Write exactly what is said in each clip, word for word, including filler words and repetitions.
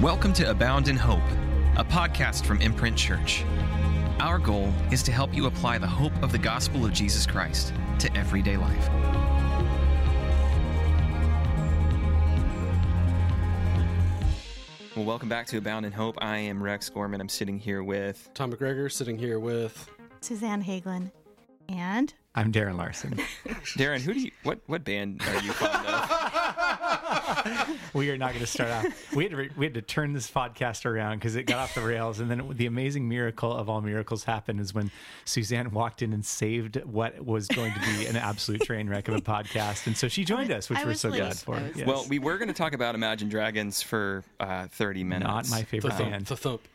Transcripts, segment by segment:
Welcome to Abound in Hope, a podcast from Imprint Church. Our goal is to help you apply the hope of the gospel of Jesus Christ to everyday life. Well, welcome back to Abound in Hope. I am Rex Gorman. I'm sitting here with Tom McGregor, sitting here with Suzanne Hagelin, and I'm Darren Larson. Darren. Who do you? What what band are you fond of? We are not going to start off. We had to re- we had to turn this podcast around because it got off the rails, and then it, the amazing miracle of all miracles happened is when Suzanne walked in and saved what was going to be an absolute train wreck of a podcast, and so she joined us, which I we're was so late. glad for. I was Yes. Well, we were going to talk about Imagine Dragons for uh, thirty minutes. Not my the favorite thump. band. The thump.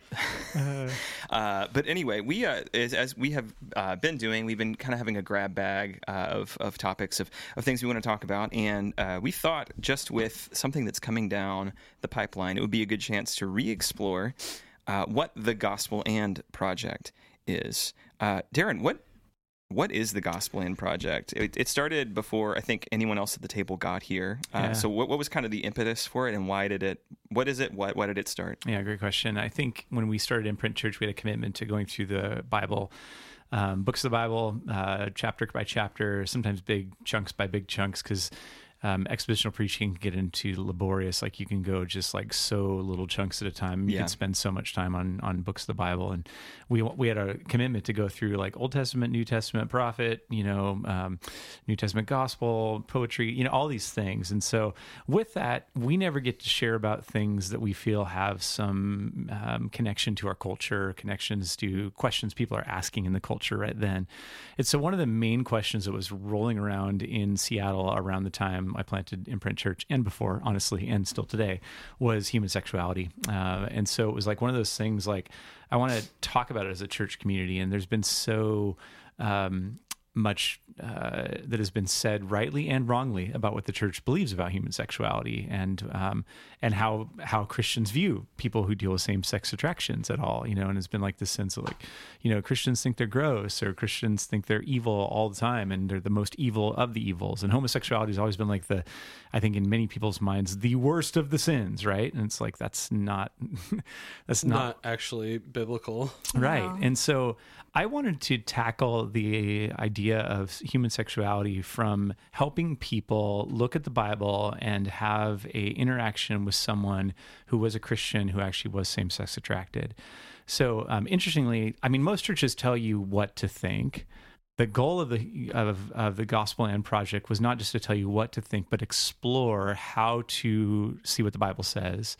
Uh, but anyway, we uh, as, as we have uh, been doing, we've been kind of having a grab bag uh, of of topics of, of things we want to talk about, and uh, we thought just with something that's coming down the pipeline, it would be a good chance to re-explore uh, what the Gospel and Project is. Uh, Darren, what what is the Gospel and Project? It, it started before I think anyone else at the table got here. Uh, Yeah. So what, what was kind of the impetus for it, and why did it? What is it? Why, why did it start? Yeah, great question. I think when we started Imprint Church, we had a commitment to going through the Bible, um, books of the Bible, uh, chapter by chapter, sometimes big chunks by big chunks, because um, expositional preaching can get into laborious. Like you can go just like so little chunks at a time. You Yeah. can spend so much time on on books of the Bible, and we we had a commitment to go through like Old Testament, New Testament, prophet, you know, um, New Testament gospel, poetry, you know, all these things. And so with that, we never get to share about things that we feel have some um, connection to our culture, connections to questions people are asking in the culture right then. And so one of the main questions that was rolling around in Seattle around the time I planted Imprint Church, and before, honestly, and still today, was human sexuality. Uh, and so it was like one of those things, like, I want to talk about it as a church community, and there's been so um, much uh, that has been said rightly and wrongly about what the church believes about human sexuality, and um, and how how Christians view people who deal with same-sex attractions at all, you know, and it's been like this sense of like, you know, Christians think they're gross, or Christians think they're evil all the time, and they're the most evil of the evils, and homosexuality has always been like the, I think in many people's minds, the worst of the sins, right? And it's like, that's not, that's not, Not actually biblical. right. No. And so I wanted to tackle the idea of human sexuality from helping people look at the Bible and have a interaction with someone who was a Christian who actually was same-sex attracted. So um, interestingly, I mean, most churches tell you what to think. The goal of the of, of the Gospel and Project was not just to tell you what to think, but explore how to see what the Bible says,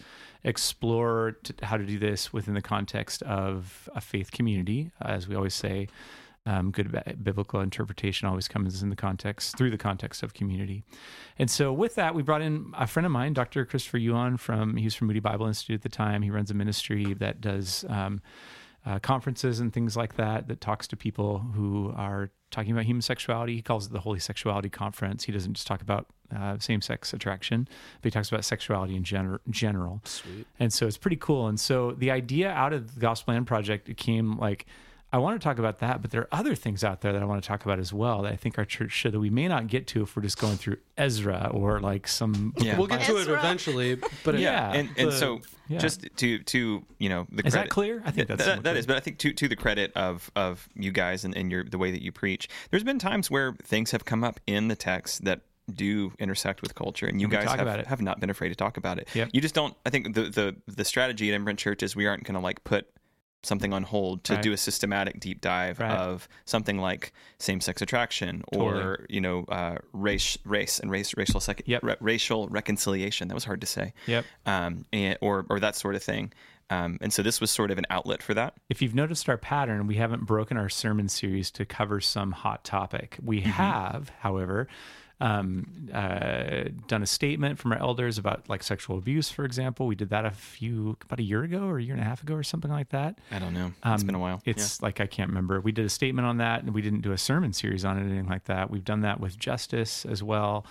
explore to, how to do this within the context of a faith community. As we always say, um, good bi- biblical interpretation always comes in the context, through the context of community. And so with that, we brought in a friend of mine, Doctor Christopher Yuan, from, he was from Moody Bible Institute at the time. He runs a ministry that does um, Uh, conferences and things like that, that talks to people who are talking about human sexuality. He calls it the Holy Sexuality Conference. He doesn't just talk about uh, same-sex attraction, but he talks about sexuality in gener- general. Sweet. And so it's pretty cool. And so the idea out of the Gospel and Project, it came like, I want to talk about that, but there are other things out there that I want to talk about as well that I think our church should, that we may not get to if we're just going through Ezra or like some... Yeah. We'll get to it Ezra. eventually, but Yeah. and and the- so yeah. just to to you know the Is credit, that clear? I think that's that, somewhat that clear. is, but I think to to the credit of of you guys and, and your the way that you preach, there's been times where things have come up in the text that do intersect with culture, and you And we guys talk have, about it. have not been afraid to talk about it. Yep. You just don't. I think the the the strategy at Imprint Church is we aren't going to like put something on hold to Right. do a systematic deep dive Right. of something like same-sex attraction or Totally. you know uh, race race and race racial sec- Yep. ra- racial reconciliation. That was hard to say. Yep. Um, and, or or that sort of thing. Um, and so this was sort of an outlet for that. If you've noticed our pattern, we haven't broken our sermon series to cover some hot topic. We have, however, um, uh, done a statement from our elders about like sexual abuse, for example. We did that a few, about a year ago or a year and a half ago or something like that. I don't know. It's Um, been a while. It's like, I can't remember. We did a statement on that, and we didn't do a sermon series on it or anything like that. We've done that with justice as well.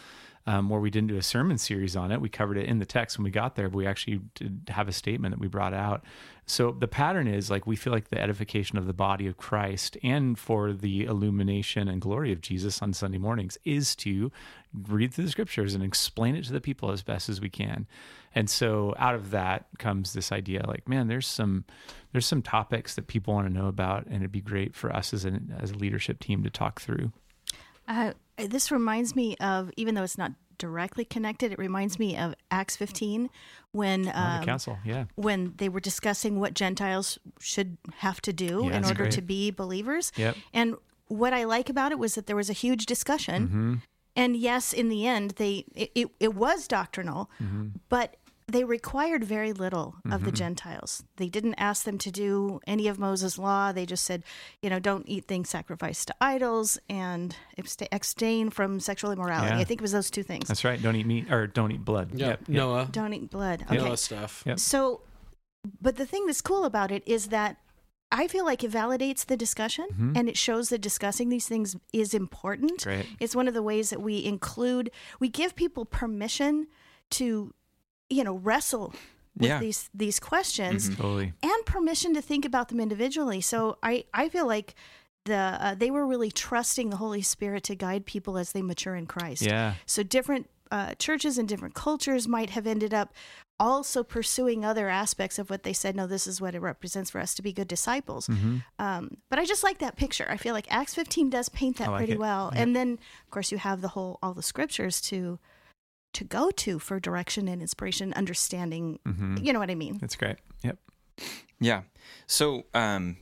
um, where we didn't do a sermon series on it. We covered it in the text when we got there, but we actually did have a statement that we brought out. So the pattern is like, we feel like the edification of the body of Christ and for the illumination and glory of Jesus on Sunday mornings is to read through the scriptures and explain it to the people as best as we can. And so out of that comes this idea like, man, there's some, there's some topics that people want to know about, and it'd be great for us as an, as a leadership team to talk through. Uh, this reminds me of, even though it's not directly connected, it reminds me of Acts fifteen when On um, the council, yeah. when they were discussing what Gentiles should have to do Yeah, in that's order great. to be believers. Yep. And what I like about it was that there was a huge discussion. Mm-hmm. And yes, in the end, they it, it, it was doctrinal, Mm-hmm. but they required very little of the Mhm. Gentiles. They didn't ask them to do any of Moses' law. They just said, you know, don't eat things sacrificed to idols and absta- abstain from sexual immorality. Yeah. I think it was those two things. That's right. Don't eat meat or don't eat blood. Yeah, Yep. Yep. Noah. Don't eat blood. Okay. Noah stuff. Yep. So, but the thing that's cool about it is that I feel like it validates the discussion Mhm. and it shows that discussing these things is important. Great. It's one of the ways that we include, we give people permission to, you know, wrestle with Yeah. these these questions Mhm. Totally. and permission to think about them individually. So I, I feel like the uh, they were really trusting the Holy Spirit to guide people as they mature in Christ. Yeah. So different uh, churches and different cultures might have ended up also pursuing other aspects of what they said, no, this is what it represents for us to be good disciples. Mm-hmm. Um, but I just like that picture. I feel like Acts fifteen does paint that I like pretty it. well. Yeah. And then, of course, you have the whole, all the scriptures to to go to for direction and inspiration, understanding, Mm-hmm. you know what I mean? That's great. Yep. Yeah. So um,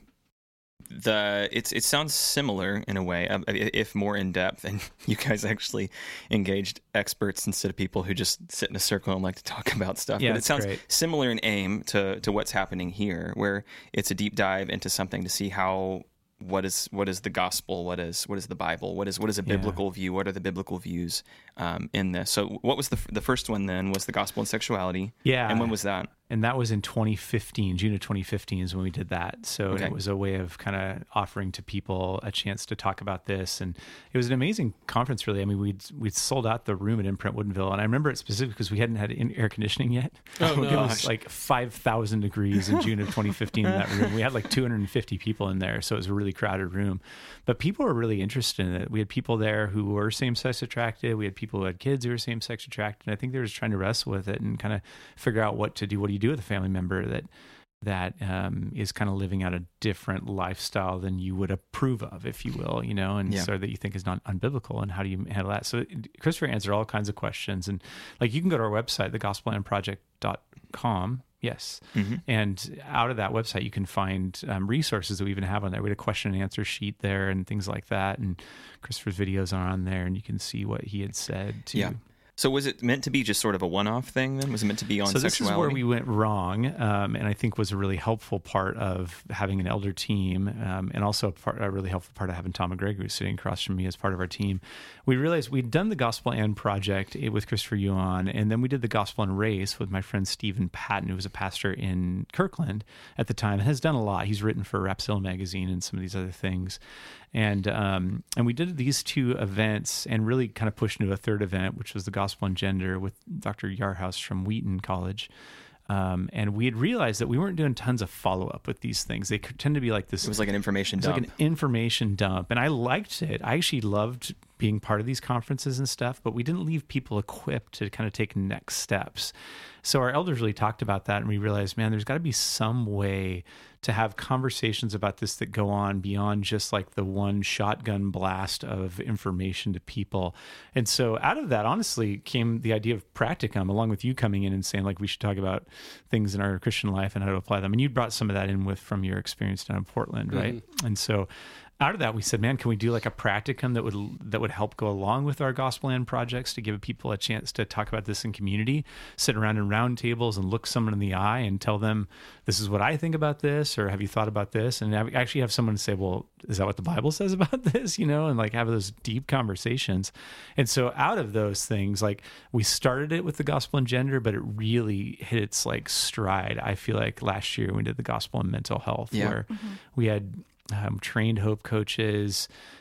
the it's it sounds similar in a way, um, i- if more in depth. And you guys actually engaged experts instead of people who just sit in a circle and like to talk about stuff. Yeah, but it it's sounds great. similar in aim to to what's happening here, where it's a deep dive into something to see how. What is what is the gospel? What is what is the Bible? What is what is a Yeah. biblical view? What are the biblical views um, in this? So, what was the the first one then? Was the gospel and sexuality? Yeah. And when was that? And that was in twenty fifteen. June of twenty fifteen is when we did that. So Okay. it was a way of kind of offering to people a chance to talk about this. And it was an amazing conference, really. I mean, we'd, we'd sold out the room at Imprint Woodinville. And I remember it specifically because we hadn't had in- air conditioning yet. Oh, It no. was like five thousand degrees in June of twenty fifteen in that room. We had like two hundred fifty people in there. So it was a really crowded room. But people were really interested in it. We had people there who were same-sex attracted. We had people who had kids who were same-sex attracted. And I think they were just trying to wrestle with it and kind of figure out what to do. What do you do with a family member that that um, is kind of living out a different lifestyle than you would approve of, if you will, you know, and Yeah. so that you think is not unbiblical, and how do you handle that? So Christopher answered all kinds of questions, and like you can go to our website, the gospel land project dot com. Yes. Mm-hmm. And out of that website, you can find um, resources that we even have on there. We had a question and answer sheet there and things like that. And Christopher's videos are on there, and you can see what he had said too. Yeah. So was it meant to be just sort of a one-off thing then? Was it meant to be on So this sexuality? is where we went wrong, um, and I think was a really helpful part of having an elder team, um, and also a, part, a really helpful part of having Tom McGregor, who's sitting across from me as part of our team. We realized we'd done the Gospel and Project with Christopher Yuan, and then we did the Gospel and Race with my friend Stephen Patton, who was a pastor in Kirkland at the time, and has done a lot. He's written for Rapsilla magazine and some of these other things. And um, and we did these two events and really kind of pushed into a third event, which was the Gospel and Gender with Doctor Yarhouse from Wheaton College. Um, and we had realized that we weren't doing tons of follow-up with these things. They could tend to be like this. It was like an information It's dump. like an information dump. And I liked it. I actually loved being part of these conferences and stuff, but we didn't leave people equipped to kind of take next steps. So our elders really talked about that, and we realized, man, there's got to be some way to have conversations about this that go on beyond just like the one shotgun blast of information to people. And so out of that, honestly, came the idea of practicum, along with you coming in and saying, like, we should talk about things in our Christian life and how to apply them. And you brought some of that in with from your experience down in Portland, right? Mm-hmm. And so out of that, we said, man, can we do like a practicum that would that would help go along with our gospel land projects to give people a chance to talk about this in community, sit around in round tables and look someone in the eye and tell them, this is what I think about this, or have you thought about this? And actually have someone say, well, is that what the Bible says about this? You know, and like have those deep conversations. And so out of those things, like we started it with the gospel and gender, but it really hit its like stride. I feel like last year we did the gospel and mental health, Yeah. where we had Um, trained Hope coaches,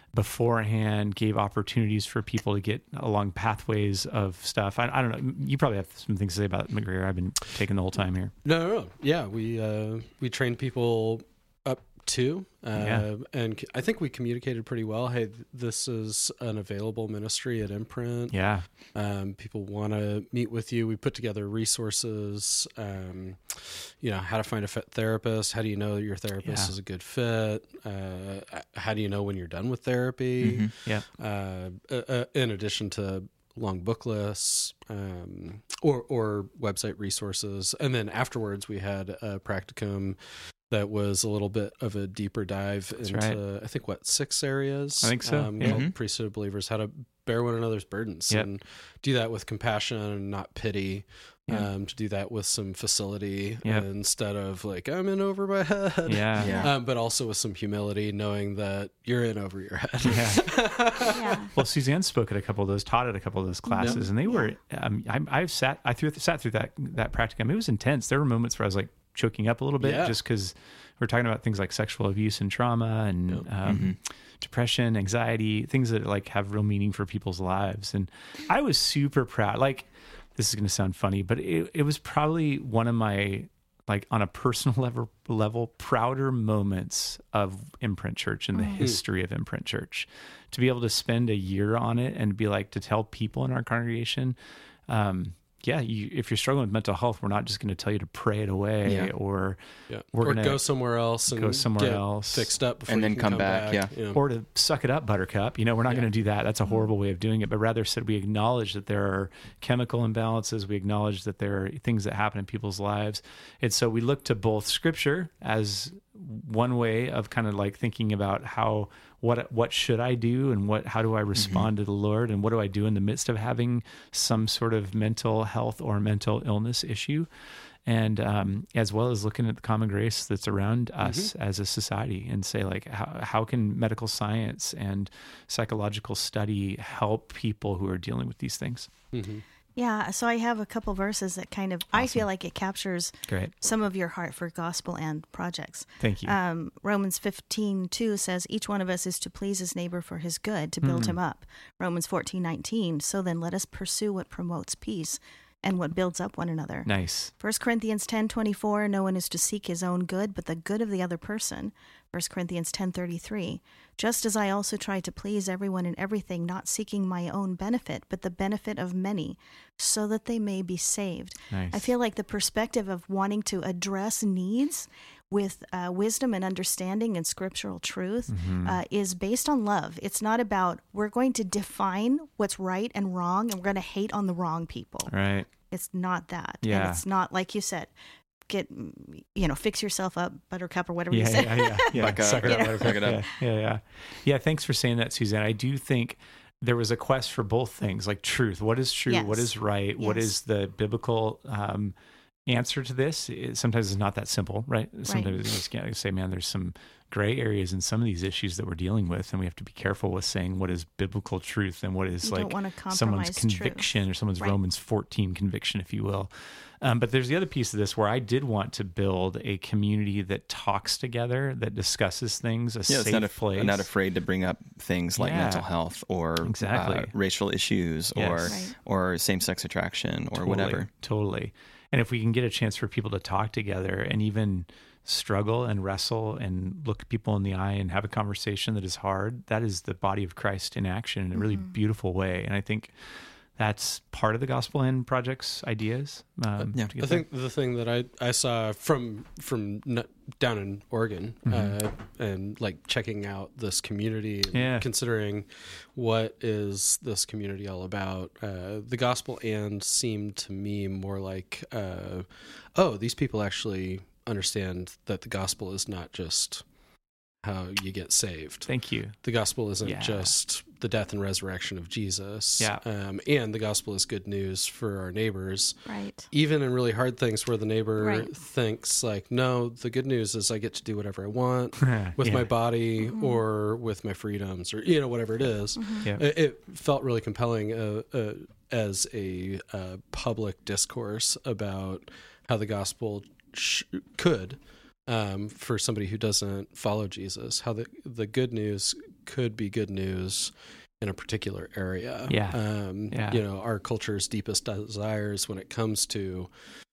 beforehand, gave opportunities for people to get along pathways of stuff. I, I don't know. You probably have some things to say about McGregor. I've been taking the whole time here. No, no, no. Yeah, we uh, we trained people up to, uh, Yeah. and I think we communicated pretty well. Hey, this is an available ministry at Imprint. Yeah. Um, people want to meet with you. We put together resources, um, you know, how to find a fit therapist. How do you know that your therapist Yeah. is a good fit? Uh, how do you know when you're done with therapy? Mm-hmm. Yeah. Uh, uh, in addition to long book lists, um, or, or website resources. And then afterwards we had a practicum that was a little bit of a deeper dive That's into, right. I think, what, six areas? I think so, Um, yeah. called Mhm. Priesthood of Believers, how to bear one another's burdens Yep. and do that with compassion and not pity. Yeah. Um, to do that with some facility Yep. instead of like, I'm in over my head. Yeah. Yeah. Um, but also with some humility, knowing that you're in over your head. Yeah. Yeah. Well, Suzanne spoke at a couple of those, taught at a couple of those classes, and they were. Um, I, I've sat, I through, sat through that that practicum. It was intense. There were moments where I was like choking up a little bit, Yeah. just because we're talking about things like sexual abuse and trauma, and Yep. um, Mhm. depression, anxiety, things that like have real meaning for people's lives. And I was super proud. Like, this is going to sound funny, but it, it was probably one of my, like, on a personal level, level prouder moments of Imprint Church and the history of Imprint Church. To be able to spend a year on it and be like, to tell people in our congregation, um, yeah, you, if you're struggling with mental health, we're not just going to tell you to pray it away, Yeah. or Yeah. We're or gonna go somewhere else and go somewhere get else. fixed up before And you then can come back, yeah. you know. or to suck it up, buttercup. You know, we're not Yeah. going to do that. That's a horrible way of doing it. But rather said, we acknowledge that there are chemical imbalances. We acknowledge that there are things that happen in people's lives. And so we look to both scripture as one way of kind of like thinking about how, what, what should I do, and what, how do I respond to the Lord, and what do I do in the midst of having some sort of mental health or mental illness issue. And um, as well as looking at the common grace that's around us as a society, and say, like, how, how can medical science and psychological study help people who are dealing with these things? Mhm. Yeah, so I have a couple verses that kind of, I feel like it captures Great. some of your heart for gospel and projects. Thank you. Um, Romans fifteen two says, each one of us is to please his neighbor for his good, to build Mm. him up. Romans fourteen nineteen, so then let us pursue what promotes peace and what builds up one another. Nice. First Corinthians ten twenty-four, no one is to seek his own good, but the good of the other person. First Corinthians ten thirty-three, just as I also try to please everyone in everything, not seeking my own benefit, but the benefit of many, so that they may be saved. Nice. I feel like the perspective of wanting to address needs with uh, wisdom and understanding and scriptural truth Mm-hmm. uh, is based on love. It's not about, we're going to define what's right and wrong, and we're going to hate on the wrong people. Right. It's not that. Yeah. And it's not, like you said, get, you know, fix yourself up, buttercup, or whatever Yeah, you said. yeah, yeah, yeah. Buck up, Suck it or up, buttercup. suck it up. Yeah, yeah, yeah. Yeah, thanks for saying that, Suzanne. I do think there was a quest for both things, like truth. What is true? What Yes. is right? What Yes. is the biblical um, answer to this? It, sometimes it's not that simple, right? Sometimes you just can't say, man, there's some gray areas in some of these issues that we're dealing with, and we have to be careful with saying what is biblical truth and what is You like don't wanna compromise someone's truth. conviction or someone's Right. Romans fourteen conviction, if you will. Um, but there's the other piece of this where I did want to build a community that talks together, that discusses things, a Yeah, safe it's not, af- place. not afraid to bring up things like Yeah. mental health or Exactly. uh, racial issues Yes. or Right. or same sex attraction or Totally, whatever. Totally. And if we can get a chance for people to talk together and even struggle and wrestle and look people in the eye and have a conversation that is hard, that is the body of Christ in action in a really beautiful way. And I think that's part of the Gospel and Project's ideas. Um, Yeah. to get I think the thing that I, I saw from from n- down in Oregon uh, and like checking out this community and Yeah. considering what is this community all about, uh, the gospel and seemed to me more like, uh, oh, these people actually understand that the gospel is not just how you get saved. Thank you. The gospel isn't Yeah. just the death and resurrection of Jesus. Yeah. Um, and the gospel is good news for our neighbors. Right. Even in really hard things where the neighbor Right. thinks like, no, the good news is I get to do whatever I want with Yeah. my body or with my freedoms or, you know, whatever it is. Yeah. It, it felt really compelling uh, uh, as a uh, public discourse about how the gospel sh- could, um, for somebody who doesn't follow Jesus, how the, the good news could be good news in a particular area. Yeah. Um, Yeah. You know, our culture's deepest desires when it comes to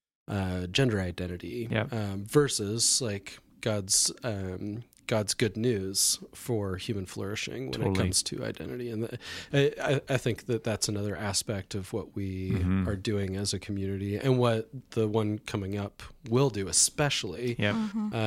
uh, gender identity Yep. um, versus like God's um, God's good news for human flourishing when Totally. it comes to identity. And the, I, I- I think that that's another aspect of what we Mhm. are doing as a community, and what the one coming up will do, especially Yep.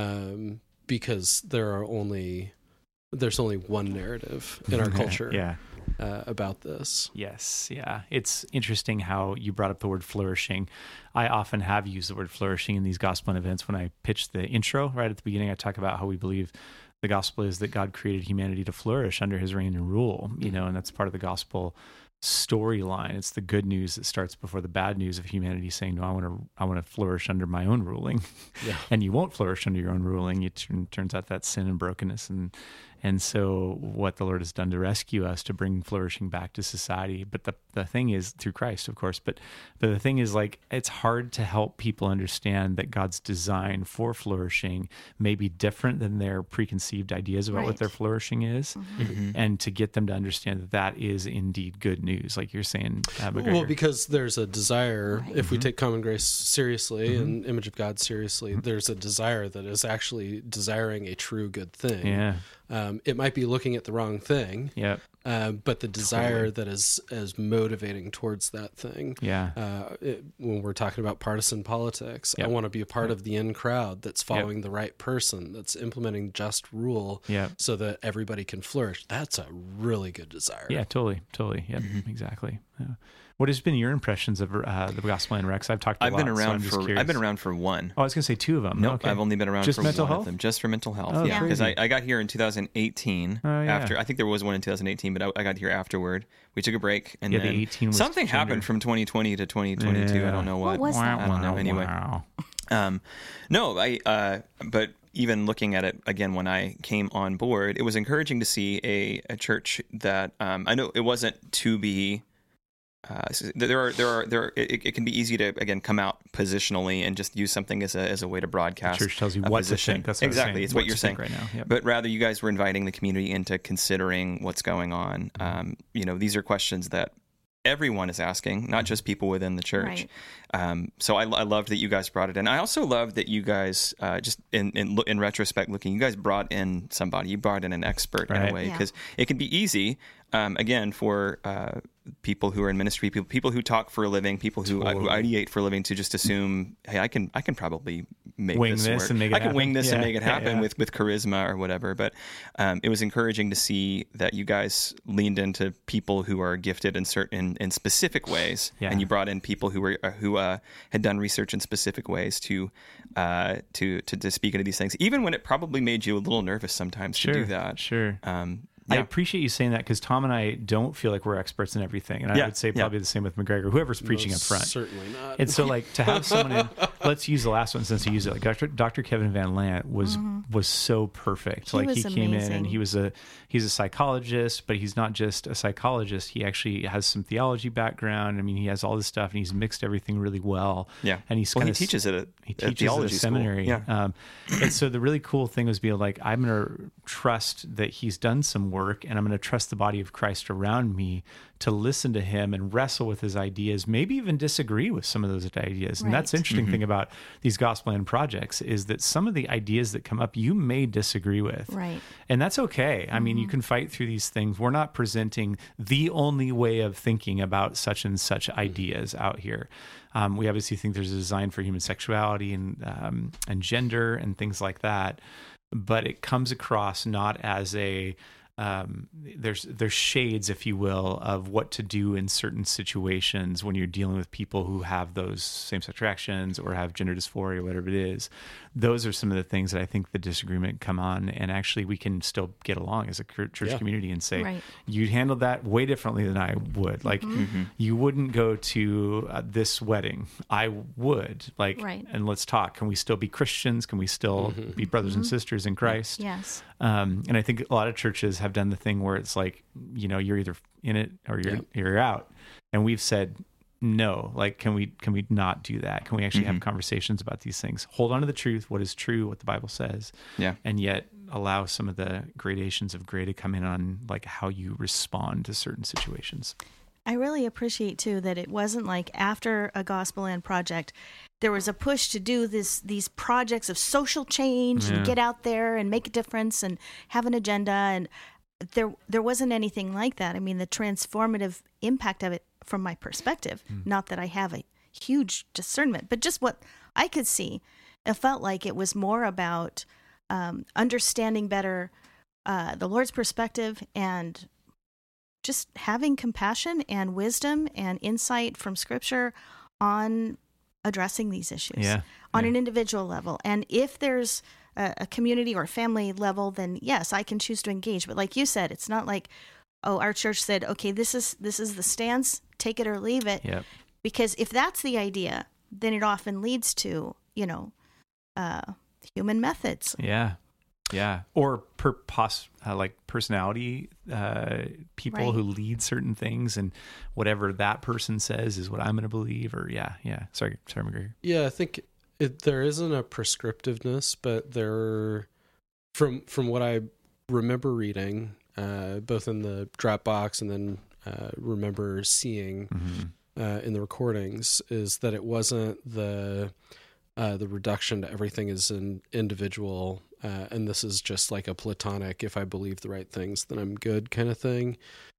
um, because there are only there's only one narrative in our culture Yeah. uh, about this. Yes, yeah. It's interesting how you brought up the word flourishing. I often have used the word flourishing in these gospel events. When I pitch the intro right at the beginning, I talk about how we believe the gospel is that God created humanity to flourish under his reign and rule, you know, and that's part of the gospel storyline. It's the good news that starts before the bad news of humanity saying, no, I want to, I want to flourish under my own ruling. Yeah. And you won't flourish under your own ruling. It turn, turns out that's sin and brokenness. And, and so what the Lord has done to rescue us, to bring flourishing back to society. But the, the thing is, through Christ, of course, but, but the thing is, like, it's hard to help people understand that God's design for flourishing may be different than their preconceived ideas about what Right. their flourishing is. Mm-hmm. And to get them to understand that that is indeed good news, like you're saying, uh, McGregor. Well, because there's a desire, if we Mhm. take common grace seriously Mhm. and image of God seriously, there's a desire that is actually desiring a true good thing. yeah, Um, it might be looking at the wrong thing, yeah, uh, but the desire Totally. that is is motivating towards that thing. yeah, Uh, it, when we're talking about partisan politics, I Yep. want to be a part of the in crowd that's following the right person, that's implementing just rule yeah. so that everybody can flourish. That's a really good desire. Yeah, totally, totally. Yeah, Mm-hmm. exactly. Yeah. What has been your impressions of uh, the Gospel and Rex? I've talked. A I've lot, been so around I'm just for curious. I've been around for one. Oh, I was going to say two of them. Nope, Okay. I've only been around Just for mental one health? of them, just for mental health. Oh, yeah, because I, crazy. I got here in two thousand eighteen. Oh, yeah. After I think there was one in two thousand eighteen, but I, I got here afterward. We took a break, and Yeah, the then eighteen was something gender. happened from twenty twenty to twenty twenty-two. Yeah. I don't know What what. was that? I don't know. Anyway, Wow. um, no, I. Uh, but even looking at it again when I came on board, it was encouraging to see a, a church that um, I know it wasn't to be. Uh, there are there are there. Are, it, it can be easy to again come out positionally and just use something as a as a way to broadcast. The church tells you a what position. to think. That's what I was exactly. saying. It's what, What you're to saying think right now. Yep. But rather, you guys were inviting the community into considering what's going on. Mm-hmm. Um, you know, these are questions that everyone is asking, not just people within the church. Right. Um, so I, I loved that you guys brought it in. I also loved that you guys, uh, just in in, lo- in retrospect, looking, you guys brought in somebody. You brought in an expert in Right. a way Yeah. because it can be easy. Um, again, for uh, people who are in ministry, people people who talk for a living, people who, uh, who Totally. ideate for a living, to just assume, hey, I can I can probably make Wing this, this work. and make it I can happen. wing this and Yeah. make it happen Yeah. with with charisma or whatever. But um, it was encouraging to see that you guys leaned into people who are gifted in certain in specific ways, Yeah. and you brought in people who were uh, who uh, had done research in specific ways to uh, to, to to speak into these things, even when it probably made you a little nervous sometimes Sure. to do that. Sure. Um, I yeah. appreciate you saying that, because Tom and I don't feel like we're experts in everything, and I Yeah, would say yeah. probably the same with McGregor, whoever's preaching Most up front. Certainly not. And so, like, to have someone in, let's use the last one since he used it. Like Doctor Doctor Kevin Van Lant was was so perfect. He like was he came in amazing. and he was a he's a psychologist, but he's not just a psychologist. He actually has some theology background. I mean, he has all this stuff, and he's mixed everything really well. Yeah. and he's well, he kind of teaches it at, he at teaches at theology a school. seminary. Yeah. Um, and so the really cool thing was being like, I'm going to trust that he's done some work, and I'm going to trust the body of Christ around me to listen to him and wrestle with his ideas, maybe even disagree with some of those ideas. And that's the Right. interesting Mm-hmm. thing about these gospel land projects is that some of the ideas that come up, you may disagree with. Right. And that's okay. I mean, Mm-hmm. you can fight through these things. We're not presenting the only way of thinking about such and such ideas out here. Um, we obviously think there's a design for human sexuality and um, and gender and things like that, but it comes across not as a um, there's there's shades, if you will, of what to do in certain situations when you're dealing with people who have those same-sex attractions or have gender dysphoria, whatever it is. Those are some of the things that I think the disagreement come on, and actually we can still get along as a cur- church Yeah. community and say, Right. you handled that way differently than I would. Like, Mm-hmm. you wouldn't go to uh, this wedding. I would. Like, Right. and let's talk. Can we still be Christians? Can we still be brothers and sisters in Christ? Yes. Um, and I think a lot of churches have done the thing where it's like, you know, you're either in it or you're Yep. you're out. And we've said, no, like, can we can we not do that? Can we actually have conversations about these things? Hold on to the truth, what is true, what the Bible says, Yeah. and yet allow some of the gradations of gray to come in on like how you respond to certain situations. I really appreciate too that it wasn't like after a Gospel Land project, there was a push to do this these projects of social change Yeah. and get out there and make a difference and have an agenda, and there there wasn't anything like that. I mean, the transformative impact of it from my perspective, Mm. not that I have a huge discernment, but just what I could see, it felt like it was more about um, understanding better uh, the Lord's perspective and just having compassion and wisdom and insight from Scripture on addressing these issues Yeah. on yeah. an individual level. And if there's a, a community or family level, then yes, I can choose to engage. But like you said, it's not like, oh, our church said, okay, this is this is the stance, take it or leave it. Yep. Because if that's the idea, then it often leads to, you know, uh, human methods. Yeah. Yeah. Or per pos, uh, like personality, uh, people Right. who lead certain things, and whatever that person says is what I'm going to believe. Or yeah. Yeah. Sorry. Sorry, McGregor. Yeah, I think it, there isn't a prescriptiveness, but there, from from what I remember reading, uh, both in the Dropbox and then uh, remember seeing Mm-hmm. uh, in the recordings, is that it wasn't the uh, the reduction to everything is an individual, uh, and this is just like a platonic, if I believe the right things, then I'm good kind of thing.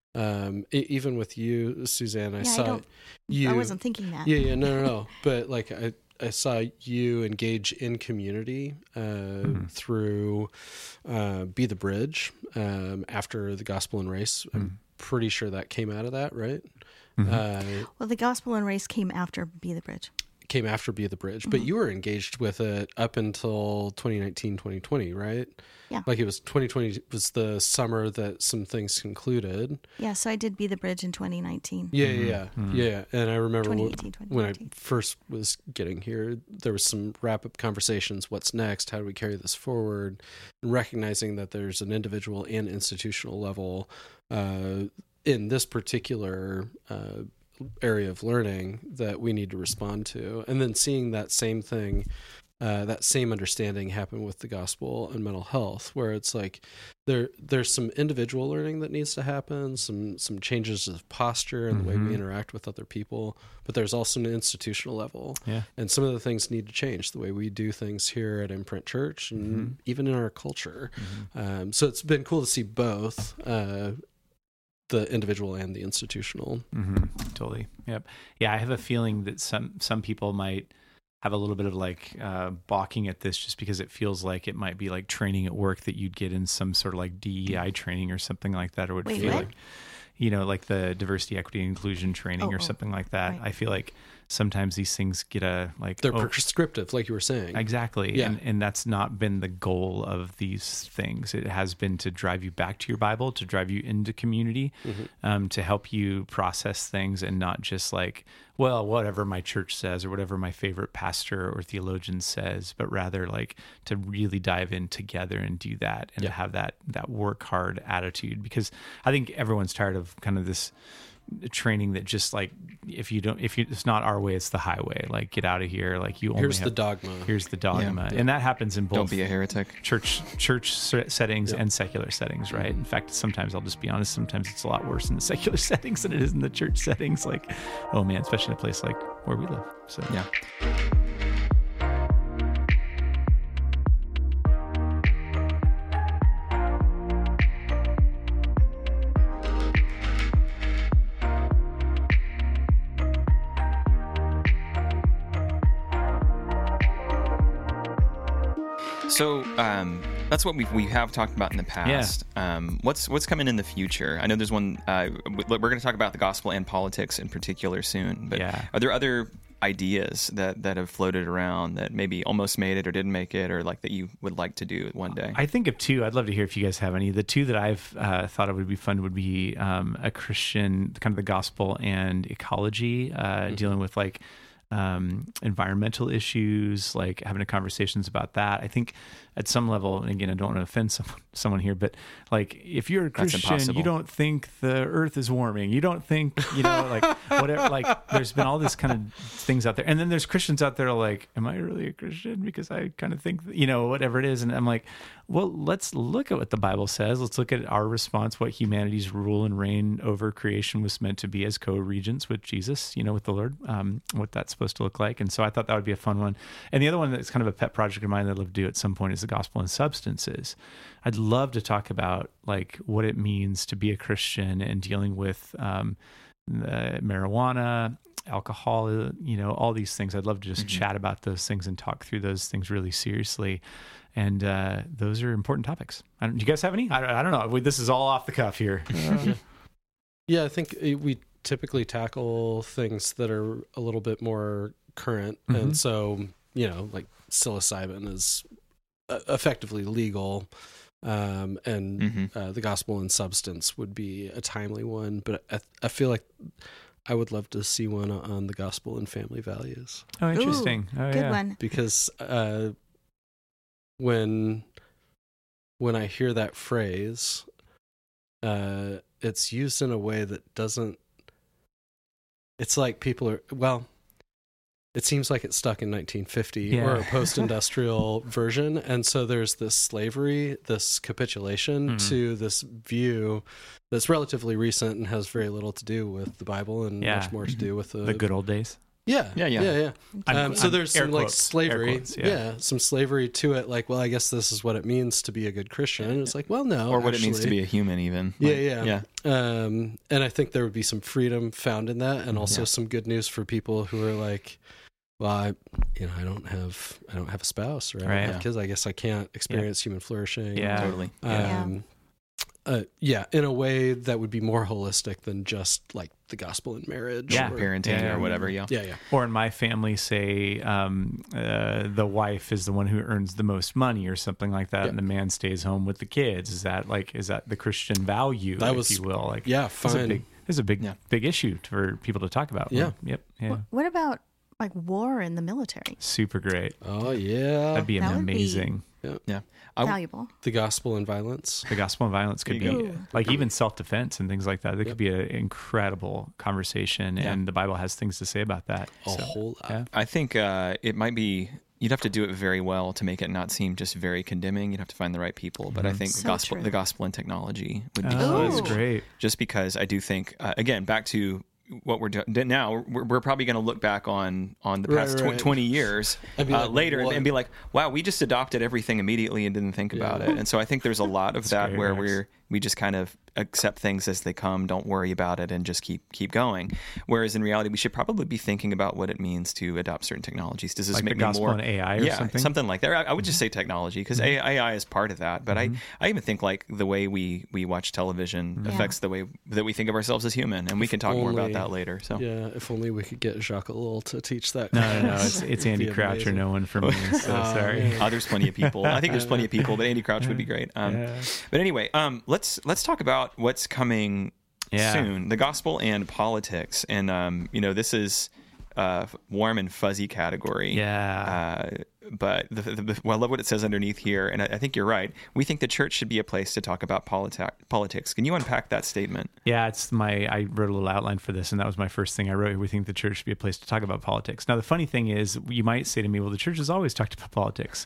Um, e- even with you, Suzanne, I Yeah, I saw don't- you. I wasn't thinking that. Yeah, yeah, no, no, no. But like I, I saw you engage in community uh, Mm-hmm. through uh, Be the Bridge um, after the Gospel and Race. Mm-hmm. I'm pretty sure that came out of that, right? Mhm. Uh, Well, the Gospel and Race came after Be the Bridge. came after Be the Bridge, Mm-hmm. but you were engaged with it up until twenty nineteen, twenty twenty, right? Yeah. Like it was twenty twenty was the summer that some things concluded. Yeah, so I did Be the Bridge in twenty nineteen. Yeah, yeah, Mhm. yeah, yeah. And I remember twenty wh- eighteen, twenty when I nineteen. first was getting here, there was some wrap up conversations. What's next? How do we carry this forward? And recognizing that there's an individual and institutional level uh, in this particular uh, area of learning that we need to respond to, and then seeing that same thing. Uh, that same understanding happen with the gospel and mental health, where it's like there there's some individual learning that needs to happen, some some changes of posture and the way Mhm. we interact with other people, but there's also an institutional level, Yeah. and some of the things need to change, the way we do things here at Imprint Church and Mhm. even in our culture. Mhm. Um, so it's been cool to see both. Uh, the individual and the institutional. Mm-hmm. Totally. Yep. Yeah. I have a feeling that some, some people might have a little bit of like uh, balking at this just because it feels like it might be like training at work that you'd get in some sort of like D E I training or something like that, or would Wait, feel what? like, you know, like the diversity, equity, and inclusion training Oh, or oh, something like that. right. I feel like sometimes these things get a like, They're oh, prescriptive, like you were saying. exactly. Yeah. And, and that's not been the goal of these things. It has been to drive you back to your Bible, to drive you into community, Mhm. um, to help you process things and not just like, well, whatever my church says or whatever my favorite pastor or theologian says, but rather like to really dive in together and do that and Yeah. to have that, that work hard attitude, because I think everyone's tired of kind of this training that just like, if you don't, if you, it's not our way, it's the highway, like get out of here. Like you only Here's have, the dogma. here's the dogma. Yeah. And that happens in both Don't be a heretic. church church s- settings Yep. and secular settings, right? In fact, sometimes I'll just be honest, sometimes it's a lot worse in the secular settings than it is in the church settings. Like, oh man, especially in a place like where we live. So Yeah. So um, that's what we we have talked about in the past. Um, what's what's coming in the future? I know there's one. Uh, we're going to talk about the gospel and politics in particular soon. But Yeah. are there other ideas that, that have floated around that maybe almost made it or didn't make it, or like that you would like to do one day? I think of two. I'd love to hear if you guys have any. The two that I've uh, thought it would be fun would be um, a Christian, kind of the gospel and ecology, uh, dealing with like um, environmental issues, like having conversations about that. I think at some level, and again, I don't want to offend someone, someone here, but like if you're a Christian, you don't think the earth is warming. You don't think, you know, like whatever, like there's been all this kind of things out there. And then there's Christians out there like, am I really a Christian? Because I kind of think, you know, whatever it is. And I'm like, well, let's look at what the Bible says. Let's look at our response, what humanity's rule and reign over creation was meant to be as co-regents with Jesus, you know, with the Lord, um, what that's supposed to look like. And so I thought that would be a fun one. And the other one that's kind of a pet project of mine that I'd love to do at some point is the gospel and substances. I'd love to talk about like what it means to be a Christian and dealing with um, uh, marijuana, alcohol, you know, all these things. I'd love to just mm-hmm. chat about those things and talk through those things really seriously. And uh, those are important topics. I don't, do you guys have any? I, I don't know. We, this is all off the cuff here. Uh, yeah, I think we typically tackle things that are a little bit more current. Mm-hmm. And so, you know, like psilocybin is uh, effectively legal. Um, and mm-hmm. uh, the gospel and substance would be a timely one. But I, I feel like I would love to see one on the gospel and family values. Oh, interesting. Ooh, oh, good yeah. one. Because uh, when when I hear that phrase, uh, it's used in a way that doesn't. It's like people are well. It seems like it's stuck in nineteen fifty yeah. or a post-industrial version, and so there's this slavery, this capitulation mm-hmm. to this view that's relatively recent and has very little to do with the Bible and yeah. much more to do with the, the good old days. Yeah, yeah, yeah, yeah. yeah. Um, so I'm there's some quotes, like slavery, quotes, yeah. yeah, some slavery to it. Like, well, I guess this is what it means to be a good Christian. And it's like, well, no, or what actually. it means to be a human, even. Yeah, like, yeah, yeah. Um, and I think there would be some freedom found in that, and also yeah. some good news for people who are like, well, I, you know, I don't have, I don't have a spouse, or I don't right. have yeah. kids. I guess I can't experience yeah. human flourishing. Yeah, totally. Um, yeah. Uh, yeah, in a way that would be more holistic than just like the gospel in marriage, yeah, or parenting yeah, or whatever. Yeah, yeah, yeah. Or in my family, say um, uh, the wife is the one who earns the most money, or something like that, yeah. and the man stays home with the kids. Is that like is that the Christian value, that if was, you will? Like, yeah, fine. It's a big, it's a big, yeah. big issue for people to talk about. Yeah, yep, yeah. What, what about like war in the military? Super great. Oh yeah, that'd be that amazing. Would be yeah, yeah. Valuable. The gospel and violence. The gospel and violence could be Ooh. like even self-defense and things like that. It yep. could be an incredible conversation, yeah. and the Bible has things to say about that. A so, whole lot. Yeah. I think uh, it might be. You'd have to do it very well to make it not seem just very condemning. You'd have to find the right people. But mm-hmm. I think so the gospel, true. the gospel and technology would be. Oh, that's Ooh. great. Just because I do think, uh, again, back to what we're doing now, we're, we're probably going to look back on on the past right, right. tw- twenty years uh, like, later and, and be like, wow, we just adopted everything immediately and didn't think yeah. about it. And so I think there's a lot of that where nice. we're we just kind of accept things as they come, don't worry about it, and just keep keep going. Whereas in reality, we should probably be thinking about what it means to adopt certain technologies. Does this like make the me gospel more and A I or yeah, something? something like that? I, I would just say technology because mm-hmm. A I is part of that. But mm-hmm. I I even think like the way we we watch television Yeah. affects the way that we think of ourselves as human, and we can talk more about only- that later. So. Yeah, if only we could get Jacques Ellul to teach that. No, no, no. class. It's, it's It'd Andy be Crouch or amazing. no one for me. So Oh, sorry. man. Oh, there's plenty of people. I think there's plenty of people, but Andy Crouch would be great. Um, Yeah. But anyway, um, let's let's talk about what's coming Yeah. soon: the gospel and politics. And um, you know, this is uh, warm and fuzzy category. Yeah. Uh, but the, the, the, well, I love what it says underneath here, and I, I think you're right. We think the church should be a place to talk about politi- politics. Can you unpack that statement? Yeah, it's my. I wrote a little outline for this, and that was my first thing I wrote. We think the church should be a place to talk about politics. Now, the funny thing is, you might say to me, "Well, the church has always talked about politics."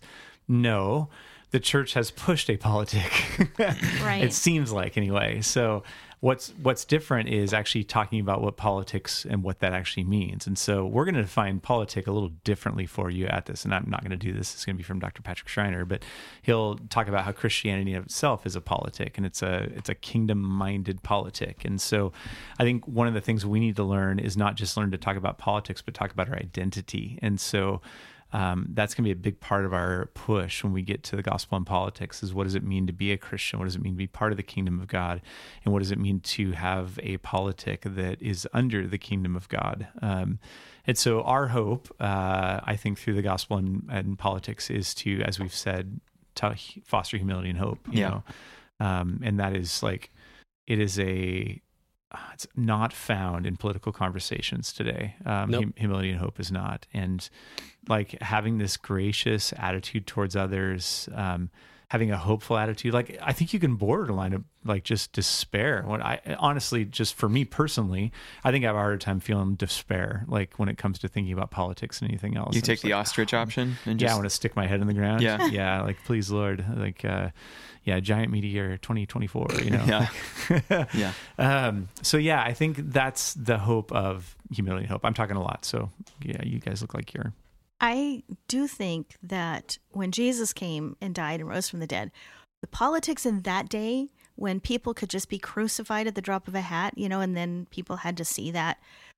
No, the church has pushed a politic. Right. It seems like, anyway. So what's what's different is actually talking about what politics and what that actually means. And so we're going to define politic a little differently for you at this. And I'm not going to do this. It's going to be from Doctor Patrick Schreiner, but he'll talk about how Christianity itself is a politic, and it's a it's a kingdom-minded politic. And so I think one of the things we need to learn is not just learn to talk about politics, but talk about our identity. And so Um, that's going to be a big part of our push when we get to the gospel and politics is what does it mean to be a Christian? What does it mean to be part of the kingdom of God? And what does it mean to have a politic that is under the kingdom of God? Um, and so our hope, uh, I think through the gospel and, and politics is to, as we've said, to foster humility and hope, you Yeah. know? Um, and that is like, it is a, it's not found in political conversations today. Um, Nope. hum- humility and hope is not. And like having this gracious attitude towards others, um, having a hopeful attitude, like I think you can borderline of like just despair. When I honestly, just for me personally, I think I have a harder time feeling despair, like when it comes to thinking about politics and anything else. You I'm take just the like, ostrich oh, option and yeah, just I want to stick my head in the ground. Yeah. yeah, like please, Lord, like uh, yeah, giant meteor twenty twenty-four. You know, Yeah. yeah. um, so yeah, I think that's the hope of humility and hope. I'm talking a lot, so yeah, you guys look like you're. I do think that when Jesus came and died and rose from the dead, the politics in that day, when people could just be crucified at the drop of a hat, you know, and then people had to see that,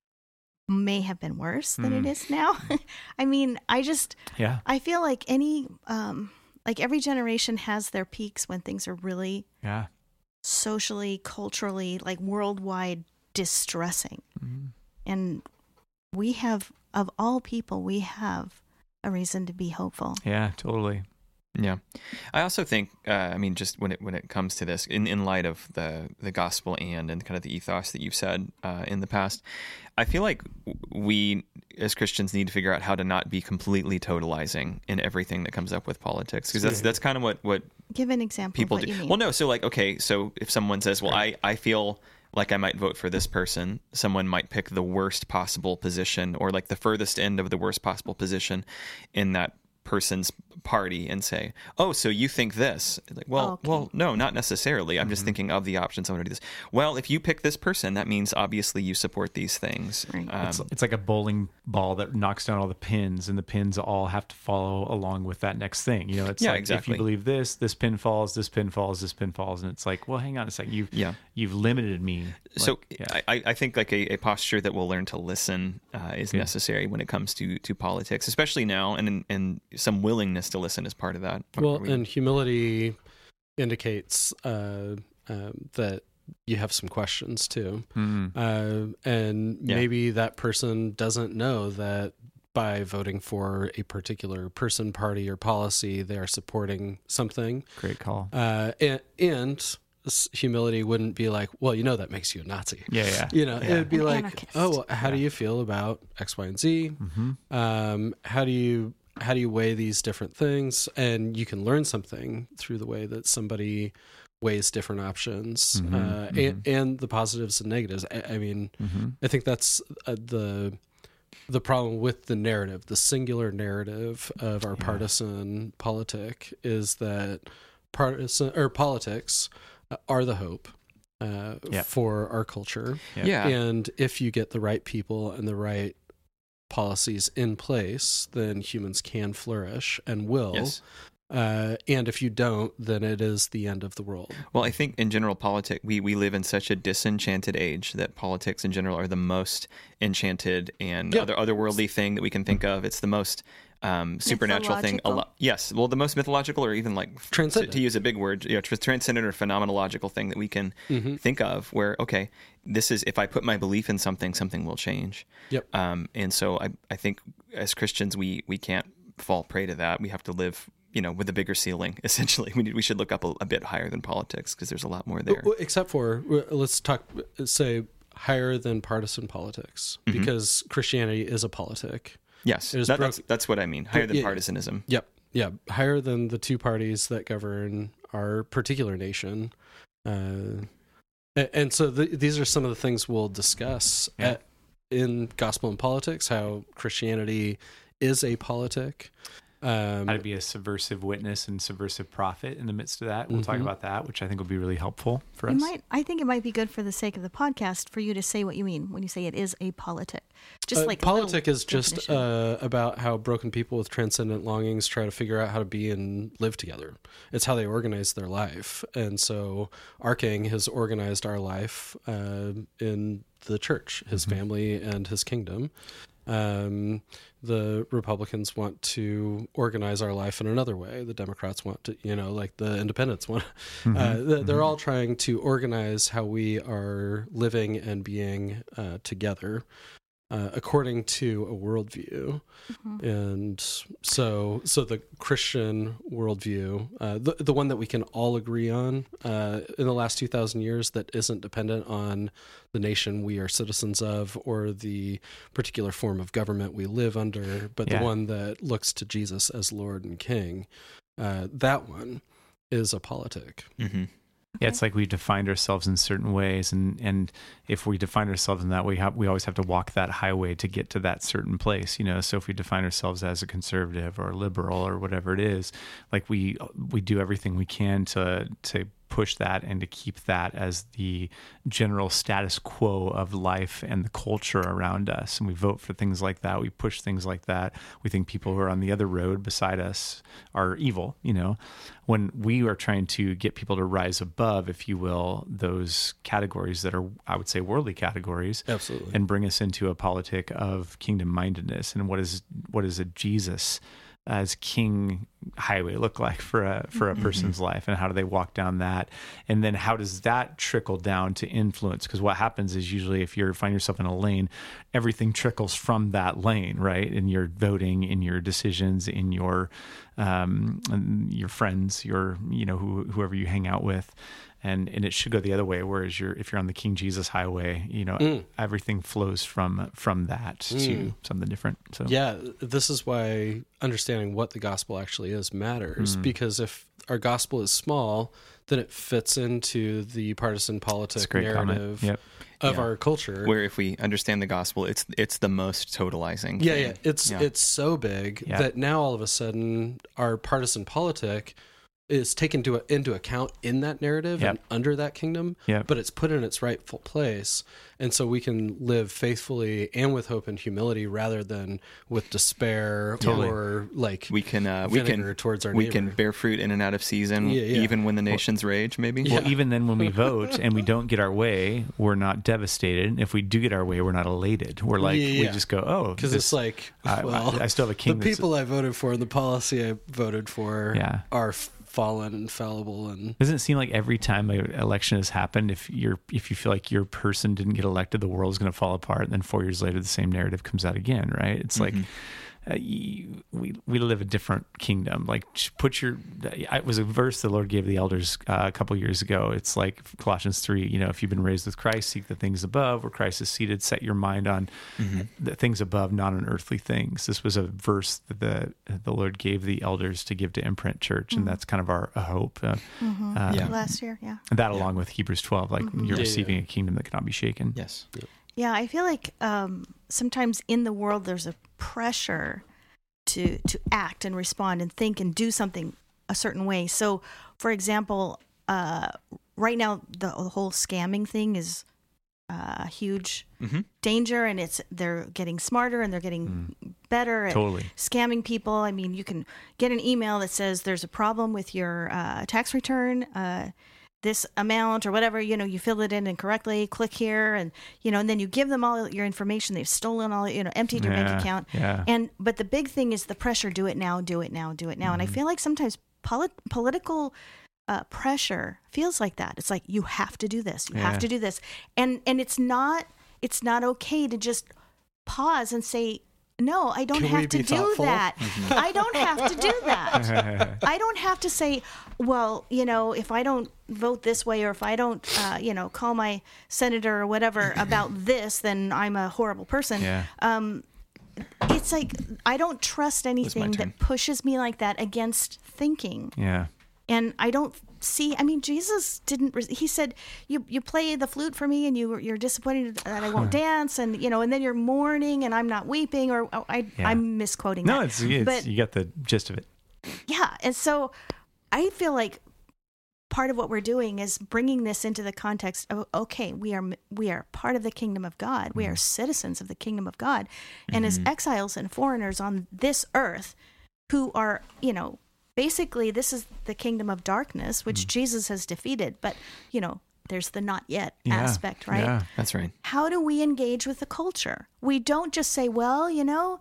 may have been worse than Mm. it is now. I mean, I just, Yeah, I feel like any, um, like every generation has their peaks when things are really yeah, socially, culturally, like worldwide distressing. Mhm. And we have, of all people, we have a reason to be hopeful. yeah, totally. Yeah, I also think, uh, I mean, just when it when it comes to this, in, in light of the the gospel and and kind of the ethos that you've said uh, in the past, I feel like we as Christians need to figure out how to not be completely totalizing in everything that comes up with politics, because that's that's kind of what what Give an example people of what do. you mean. Well, no, so like, okay, so if someone says, well, I I feel like I might vote for this person, someone might pick the worst possible position or like the furthest end of the worst possible position in that person's party and say, oh, so you think this? Like, well, Okay. well, no, not necessarily. I'm just thinking of the options. I want to do this. Well, if you pick this person, that means obviously you support these things. Right. Um, It's, it's like a bowling ball that knocks down all the pins, and the pins all have to follow along with that next thing. You know, it's Yeah, like if exactly. you believe this, this pin falls, this pin falls, this pin falls, and it's like, well, hang on a second, you've Yeah. you've limited me. so Like, yeah. I, I think like a, a posture that will learn to listen uh, is Good. necessary when it comes to to politics, especially now, and and some willingness to listen is part of that. Well, Are we- and humility indicates uh, um, that you have some questions too. Mhm. Uh, and Yeah. maybe that person doesn't know that by voting for a particular person, party, or policy, they are supporting something. Great call. Uh, and, and s- humility wouldn't be like, well, you know, that makes you a Nazi. Yeah, yeah. You know, Yeah. it'd be An like, anarchist. oh, well, how do you feel about X, Y, and Z? Mm-hmm. Um, how do you how do you weigh these different things? And you can learn something through the way that somebody weighs different options, Mhm, uh, mhm. And, and the positives and negatives. I, I mean, Mm-hmm. I think that's uh, the the problem with the narrative, the singular narrative of our Yeah. partisan politic, is that partisan or politics uh, are the hope uh, Yeah. for our culture. Yeah. yeah, And if you get the right people and the right policies in place, then humans can flourish and will. yes. Uh, and if you don't, then it is the end of the world. Well, I think in general, politics, we, we live in such a disenchanted age that politics in general are the most enchanted and Yeah. other otherworldly thing that we can think of. It's the most um, supernatural thing. A Mythological? lot, yes. Well, the most mythological, or even like to, Transcendent. to use a big word, you know, tr- transcendent or phenomenological thing that we can Mhm. think of. Where okay, this is if I put my belief in something, something will change. Yep. Um, and so I I think as Christians, we we can't fall prey to that. We have to live, you know, with a bigger ceiling. Essentially, we need, we should look up a, a bit higher than politics because there's a lot more there. W- Except for, w- let's talk, say, higher than partisan politics, Mm-hmm. because Christianity is a politic. Yes, It is that, broke- that's that's what I mean. Higher than Yeah. partisanism. Yep. Yeah. Higher than the two parties that govern our particular nation. Uh, a- and so th- these are some of the things we'll discuss Yeah. at, in Gospel and Politics, how Christianity is a politic. Um, How to be a subversive witness and subversive prophet in the midst of that. We'll talk Mhm. about that, which I think will be really helpful for You us. might, I think it might be good for the sake of the podcast for you to say what you mean when you say it is a politic. Just Uh, like a politic little is just definition. uh, about how broken people with transcendent longings try to figure out how to be and live together. It's how they organize their life, and so our King has organized our life uh, in the church, his Mm-hmm. family, and his kingdom. Um, the Republicans want to organize our life in another way. The Democrats want to, you know, like the Independents want. Mm-hmm. Uh, th- they're all trying to organize how we are living and being uh, together. uh, according to a worldview. Mm-hmm. And so so the Christian worldview, uh, the, the one that we can all agree on uh, in the last two thousand years that isn't dependent on the nation we are citizens of or the particular form of government we live under, but yeah. the one that looks to Jesus as Lord and King, uh, that one is a politic. Mm-hmm. Yeah, it's like we defined ourselves in certain ways, and, and if we define ourselves in that way, we, have, we always have to walk that highway to get to that certain place, you know. So if we define ourselves as a conservative or a liberal or whatever it is, like we we do everything we can to to push that and to keep that as the general status quo of life and the culture around us. And we vote for things like that. We push things like that. We think people who are on the other road beside us are evil, you know, when we are trying to get people to rise above, if you will, those categories that are, I would say, worldly categories. Absolutely. And bring us into a politic of kingdom mindedness. And what is, what is a Jesus as king highway look like for a for a person's mm-hmm. life, and how do they walk down that, and then how does that trickle down to influence? Because what happens is usually if you find yourself in a lane, everything trickles from that lane, right? In your voting, in your decisions, in your um, your friends, your you know who, whoever you hang out with. And and it should go the other way. Whereas you're if you're on the King Jesus highway, you know mm. everything flows from from that mm. to something different. So yeah, this is why understanding what the gospel actually is matters. Mm. Because if our gospel is small, then it fits into the partisan politic narrative yep. of yeah. our culture. Where if we understand the gospel, it's it's the most totalizing. Yeah, thing. yeah. It's yeah. it's so big yeah. that now all of a sudden our partisan politic is taken to, into account in that narrative yep. and under that kingdom, yep. but it's put in its rightful place. And so we can live faithfully and with hope and humility rather than with despair totally. or like we can uh, we can towards our we neighbor. can bear fruit in and out of season, yeah, yeah. even when the nations well, rage. Maybe. Well, yeah. even then, when we vote and we don't get our way, we're not devastated. If we do get our way, we're not elated. We're like yeah, yeah. we just go, oh, because it's like, well, I, I still have a king. The people I voted for and the policy I voted for yeah. are fallen and fallible. And doesn't it seem like every time an election has happened, if you're if you feel like your person didn't get elected, the world's going to fall apart, and then four years later the same narrative comes out again, right? It's mm-hmm. like uh, you, we we live a different kingdom. Like put your it was a verse the Lord gave the elders uh, a couple years ago. It's like Colossians three, you know, if you've been raised with Christ, seek the things above where Christ is seated, set your mind on mm-hmm. the things above, not on earthly things. This was a verse that the the Lord gave the elders to give to Imprint Church, mm-hmm. and that's kind of our a hope. Uh, mm-hmm. uh, yeah. Last year, yeah. And that yeah. along with Hebrews twelve, like mm-hmm. you're yeah, receiving yeah. a kingdom that cannot be shaken. Yes. Yeah. Yeah, I feel like um, sometimes in the world there's a pressure to to act and respond and think and do something a certain way. So, for example, uh, right now the, the whole scamming thing is uh, a huge mm-hmm. danger, and it's they're getting smarter and they're getting mm. better at totally. scamming people. I mean, you can get an email that says there's a problem with your uh, tax return. Uh, this amount or whatever, you know, you fill it in incorrectly, click here, and, you know, and then you give them all your information. They've stolen all, you know, emptied your yeah, bank account. Yeah. And, but the big thing is the pressure, do it now, do it now, do it now. Mm-hmm. And I feel like sometimes polit- political uh, pressure feels like that. It's like, you have to do this, you yeah. have to do this. And, and it's not, it's not okay to just pause and say, no, I don't Can have to do thoughtful? that. Mm-hmm. I don't have to do that. I don't have to say, well, you know, if I don't vote this way, or if I don't, uh, you know, call my senator or whatever about this, then I'm a horrible person. Yeah. Um, it's like, I don't trust anything that pushes me like that against thinking. Yeah. And I don't see, I mean, Jesus didn't, he said, you you play the flute for me and you, you're disappointed that I won't dance, and, you know, and then you're mourning and I'm not weeping, or oh, I, yeah. I'm misquoting no, that. it's, it's but, you got the gist of it. Yeah. And so I feel like part of what we're doing is bringing this into the context of, okay, we are we are part of the kingdom of God. We mm-hmm. are citizens of the kingdom of God. And mm-hmm. as exiles and foreigners on this earth who are, you know, basically, this is the kingdom of darkness, which mm. Jesus has defeated. But, you know, there's the not yet yeah, aspect, right? Yeah, that's right. How do we engage with the culture? We don't just say, well, you know,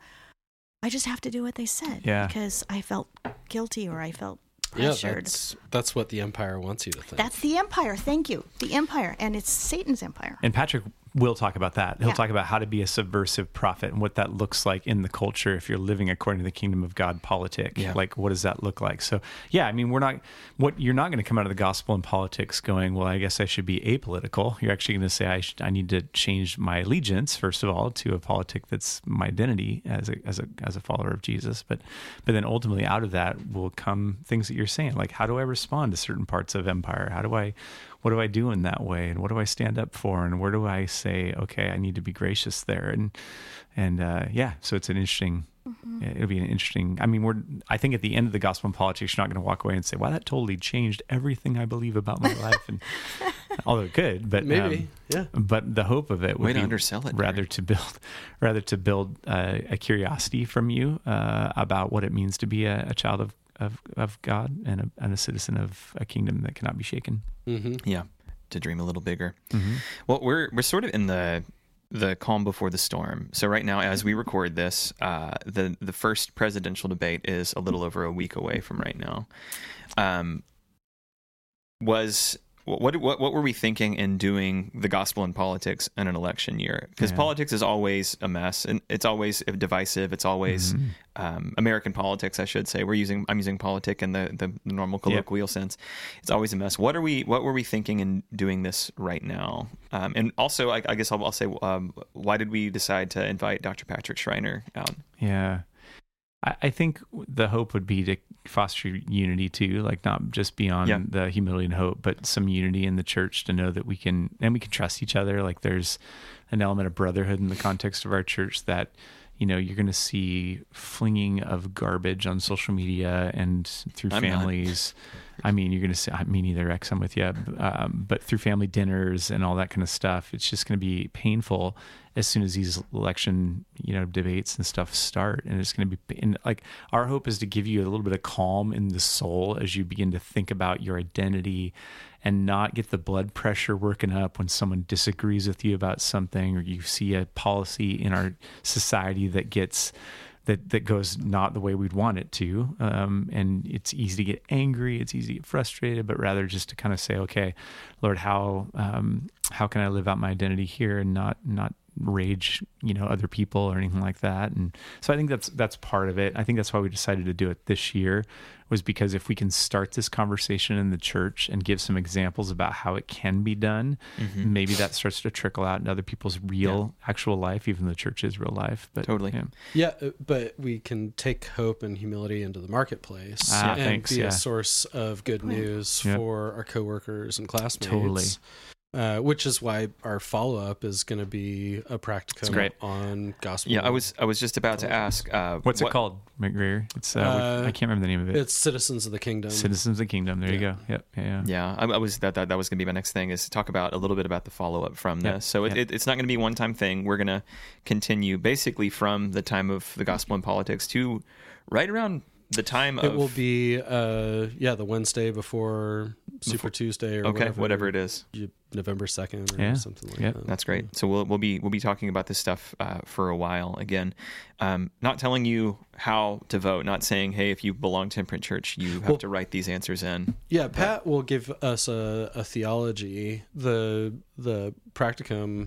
I just have to do what they said yeah. because I felt guilty or I felt yeah, pressured. that's, that's what the empire wants you to think. That's the empire. Thank you. The empire. And it's Satan's empire. And Patrick will talk about that. He'll Yeah. talk about how to be a subversive prophet and what that looks like in the culture if you're living according to the kingdom of God politic. Yeah. Like, what does that look like? So, yeah, I mean, we're not, what you're not going to come out of the gospel and politics going, well, I guess I should be apolitical. You're actually going to say, I should, I need to change my allegiance, first of all, to a politic that's my identity as a, as a, as a follower of Jesus. But, but then ultimately out of that will come things that you're saying, like, how do I respond to certain parts of empire? How do I, what do I do in that way? And what do I stand up for? And where do I say, okay, I need to be gracious there? And, and, uh, yeah, so it's an interesting, mm-hmm. it'll be an interesting, I mean, we're, I think at the end of the gospel and politics, you're not going to walk away and say, wow, that totally changed everything I believe about my life. And although it could, but Maybe, um, yeah. But the hope of it would Way to be undersell it, rather Derek. to build, rather to build uh, a curiosity from you uh, about what it means to be a, a child of, of, of God and a, and a citizen of a kingdom that cannot be shaken. Mm-hmm. Yeah, to dream a little bigger. Mm-hmm. Well, we're we're sort of in the the calm before the storm. So right now, as we record this, uh, the the first presidential debate is a little over a week away from right now. Um, was what what what were we thinking in doing the gospel and politics in an election year? Because Yeah. politics is always a mess, and it's always divisive. It's always Mhm. um, American politics, I should say. We're using I'm using politic in the, the normal colloquial sense. It's always a mess. What are we? What were we thinking in doing this right now? Um, and also, I, I guess I'll, I'll say, um, why did we decide to invite Doctor Patrick Schreiner out? Yeah. I, I think the hope would be to foster unity too, like not just beyond Yeah. the humility and hope, but some unity in the church to know that we can, and we can trust each other. Like there's an element of brotherhood in the context of our church that, you know, you're going to see flinging of garbage on social media and through I'm not. families. I mean, you're going to say, I mean, either X, I'm with you, um, but through family dinners and all that kind of stuff, it's just going to be painful as soon as these election, you know, debates and stuff start. And it's going to be, and like, our hope is to give you a little bit of calm in the soul as you begin to think about your identity and not get the blood pressure working up when someone disagrees with you about something, or you see a policy in our society that gets that that goes not the way we'd want it to. Um, and it's easy to get angry, it's easy to get frustrated, but rather just to kind of say, okay, Lord, how um, how can I live out my identity here and not not rage, you know, other people or anything like that. And so I think that's that's part of it. I think that's why we decided to do it this year, was because if we can start this conversation in the church and give some examples about how it can be done, Mm-hmm. maybe that starts to trickle out into other people's real actual life, even though the church is real life. But Totally. yeah. Yeah, uh, but we can take hope and humility into the marketplace Ah, and thanks, be yeah. a source of good news Yep. for our coworkers and classmates. Totally. Uh, which is why our follow up is going to be a practicum great. on gospel. Yeah, I was I was just about to ask. Uh, What's what- it called, McGreer? It's uh, Uh, I can't remember the name of it. It's Citizens of the Kingdom. Citizens of the Kingdom. There you Yeah. go. Yep. Yeah. yeah. Yeah, I, I was that, that that was going to be my next thing, is to talk about a little bit about the follow up from Yep. this. So it, Yep. it, it's not going to be a one time thing. We're going to continue basically from the time of the gospel and politics to right around the time It of will be, uh, yeah, the Wednesday before Super Before- Tuesday or okay, whatever, whatever it is. you- November second or Yeah. something like Yep. that. That's great. So we'll we'll be we'll be talking about this stuff uh, for a while. Again, um, not telling you how to vote, not saying, hey, if you belong to Imprint Church, you have Well- to write these answers in. Yeah, Pat will give us a, a theology. The the practicum.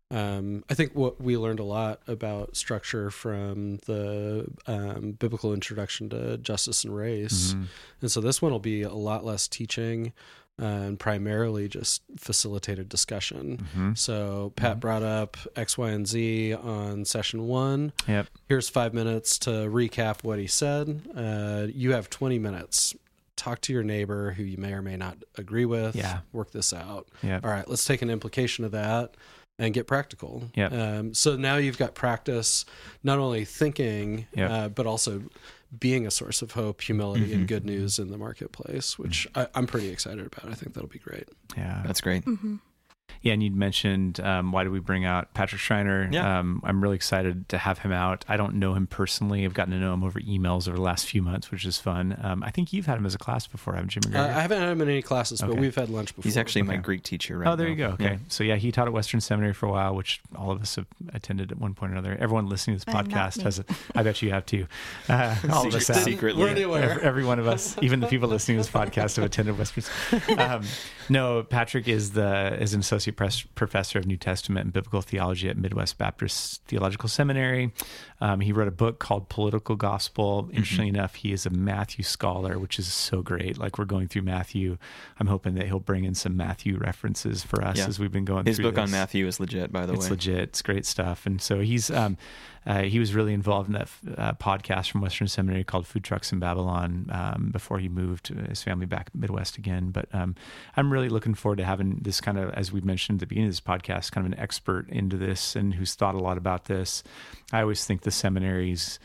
Um, I think what we learned a lot about structure from the um, biblical introduction to justice and race, Mhm. and so this one will be a lot less teaching uh, and primarily just facilitated discussion. Mhm. So Pat brought up X, Y, and Z on session one. Yep. Here's five minutes to recap what he said. Uh, you have twenty minutes. Talk to your neighbor who you may or may not agree with. Yeah. Work this out. Yep. All right, let's take an implication of that and get practical. Yep. Um, so now you've got practice, not only thinking, Yep. uh, but also being a source of hope, humility, Mhm. and good news in the marketplace, which I, I'm pretty excited about. I think that'll be great. Yeah. That's great. Mm-hmm. Yeah, and you'd mentioned um, why did we bring out Patrick Schreiner? Yeah. Um, I'm really excited to have him out. I don't know him personally. I've gotten to know him over emails over the last few months, which is fun. Um, I think you've had him as a class before, haven't you, Uh, McGregor? I haven't had him in any classes, but Okay. we've had lunch before. He's actually my Okay. Greek teacher right Oh, there now. you go. Okay. Yeah. So, yeah, he taught at Western Seminary for a while, which all of us have attended at one point or another. Everyone listening to this Uh, not podcast me. has it. I bet you have too. Uh, all of us Secret- have. secretly. We're anywhere. Every, every one of us, even the people listening to this podcast, have attended Western. Um, no, Patrick is the is an associate pres- professor of New Testament and biblical theology at Midwest Baptist Theological Seminary. Um, he wrote a book called Political Gospel. Interestingly mm-hmm. enough, he is a Matthew scholar, which is so great. Like we're going through Matthew. I'm hoping that he'll bring in some Matthew references for us yeah. as we've been going His through book this. on Matthew is legit, by the it's way. It's legit. It's great stuff. And so he's um, uh, he was really involved in that uh, podcast from Western Seminary called Food Trucks in Babylon um, before he moved his family back Midwest again. But um, I'm really looking forward to having this kind of, as we mentioned at the beginning of this podcast, kind of an expert into this and who's thought a lot about this. I always think the seminary's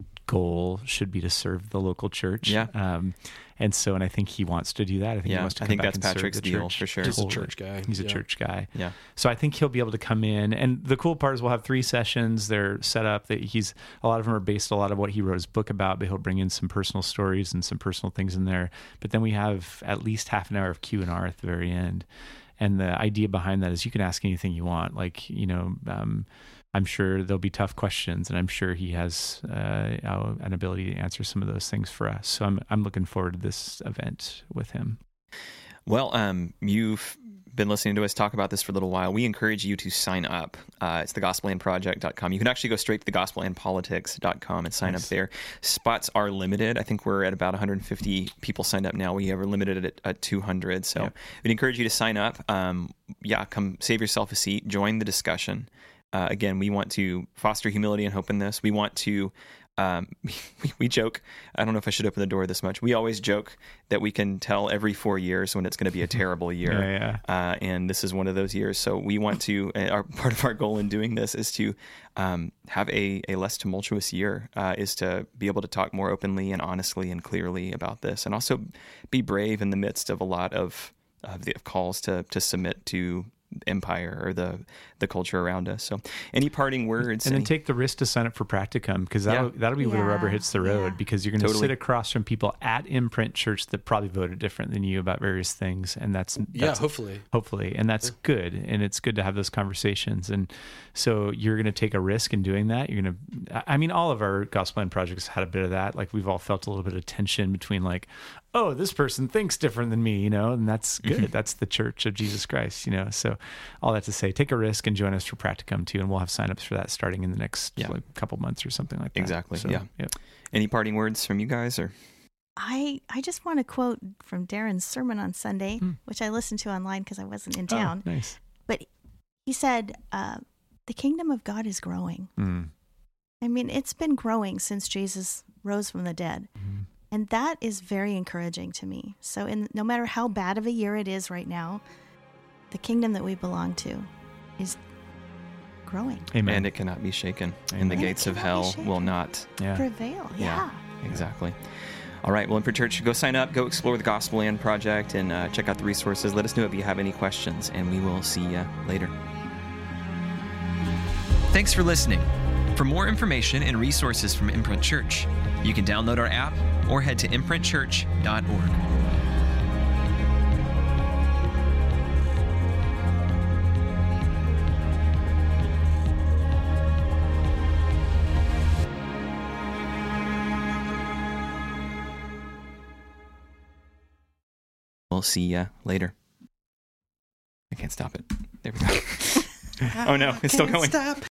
goal should be to serve the local church. Yeah. Um, and so, and I think he wants to do that. I think yeah, he wants to I come think back that's and serve Patrick's the deal church. for sure. He's Totally. a church guy. He's yeah. a church guy. Yeah. So I think he'll be able to come in. And the cool part is we'll have three sessions. They're set up that he's, a lot of them are based a lot of what he wrote his book about, but he'll bring in some personal stories and some personal things in there. But then we have at least half an hour of Q and R at the very end. And the idea behind that is you can ask anything you want. Like, you know, um, I'm sure there'll be tough questions, and I'm sure he has uh, an ability to answer some of those things for us. So I'm I'm looking forward to this event with him. Well, um, you've been listening to us talk about this for a little while. We encourage you to sign up. Uh, it's the gospel land project dot com. You can actually go straight to the gospel land politics dot com and sign nice. up there. Spots are limited. I think we're at about one hundred fifty people signed up now. We have limited it at, at two hundred. So yeah. we'd encourage you to sign up. Um, yeah, come save yourself a seat. Join the discussion. Uh, again, we want to foster humility and hope in this. We want to, um, we, we joke, I don't know if I should open the door this much. We always joke that we can tell every four years when it's going to be a terrible year. yeah, yeah. Uh, and this is one of those years. So we want to, our part of our goal in doing this is to um, have a, a less tumultuous year, uh, is to be able to talk more openly and honestly and clearly about this. And also be brave in the midst of a lot of, of the calls to, to submit to empire or the the culture around us. So any parting words? And then any... take the risk to sign up for Practicum, because that'll, yeah. that'll be where yeah. the rubber hits the road, yeah. because you're going to totally. sit across from people at Imprint Church that probably voted different than you about various things. And that's, that's yeah, hopefully. Hopefully. And that's yeah. good. And it's good to have those conversations. And so you're going to take a risk in doing that. You're going to, I mean, all of our Gospel Land projects had a bit of that. Like we've all felt a little bit of tension between like, oh, this person thinks different than me, you know, and that's good. Mm-hmm. That's the Church of Jesus Christ, you know. So all that to say, take a risk and join us for Practicum too, and we'll have signups for that starting in the next yeah. like, couple months or something like that. Exactly. So, yeah. yeah. Any parting words from you guys? Or I I just want to quote from Darren's sermon on Sunday, mm. which I listened to online because I wasn't in town. Oh, nice. But he said, uh, "The kingdom of God is growing." Mm. I mean, it's been growing since Jesus rose from the dead. Mm. And that is very encouraging to me. So in, no matter how bad of a year it is right now, the kingdom that we belong to is growing. Amen. And it cannot be shaken. Amen. And the and gates of hell will not yeah. prevail. Yeah. yeah. Exactly. All right. Well, Imprint Church, go sign up, go explore the Gospel Land Project, and uh, check out the resources. Let us know if you have any questions, and we will see you later. Thanks for listening. For more information and resources from Imprint Church, you can download our app or head to imprint church dot org. We'll see you later. I can't stop it. There we go. Oh no, it's still going. Stop.